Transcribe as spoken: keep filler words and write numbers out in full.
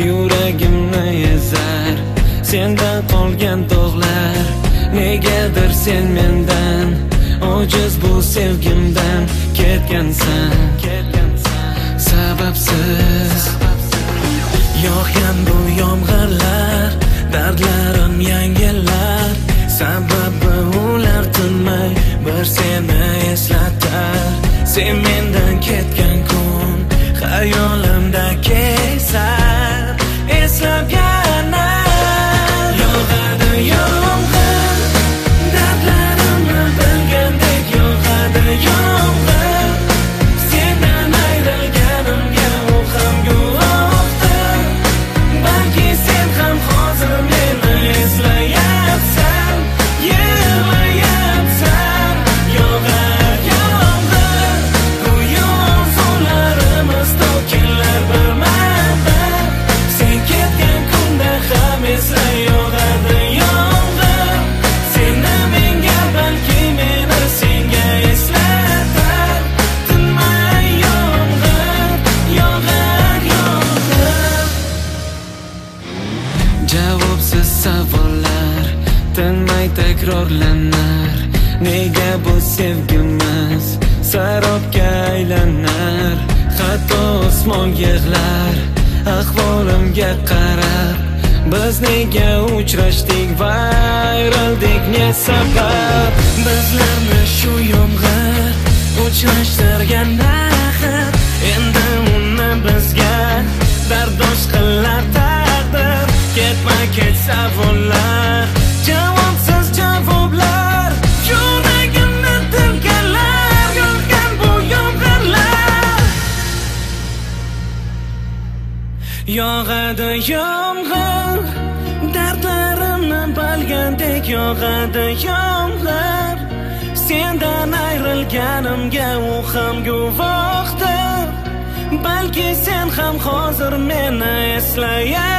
yuragimni ezar sendan qolgan dog'lar. Negadir sen mendan ojiz bu sevgimdan ketgansan, sababsiz yog'gan bu yomg'irlar, dardlarim yangilar. Sababi ular tinmay bir seni eslatar. Sen mendan ketgan kun xayolimda kezar, eslab yana yog'adi yomg'ir, dardlarimni bilgandek yog'adi yomg'ir. Sendan ayrilganimga u ham guvohdir. Balki sen ham hozir meni eslayapsan, yig'layapsan. Yog'ar yomg'ir, go'yo so'zlarimiz to'kinlar birma-bir. Sen ketgan kunda ham esla yog'ardi yomg'ir. Seni menga, balki meni senga eslatar. Tinmay yomg'ir, yog'ar yomg'ir. Javobsiz savollar tinmay takrorlanar. Nega bu sevgimiz sarobga aylanar? Hatto osmon yig'lar ahvolimga qarab. Biz nega uchrashdik va ayrildik, ne sabab? Bizlarni shu yomg'ir uchrashtirgan axir. Endi uni bizga dardosh qilar taqdir. Ketma-ket savollar, javobsiz javoblar, yuragimni tilgalar. Yog'gan bu yomg'irlar, yog'adi yomg'ir, dardlarimni bilgandek yog'adi yomg'ir. Sendan ayrilganimga u ham guvohdir. Balki sen ham hozir meni eslayapsan.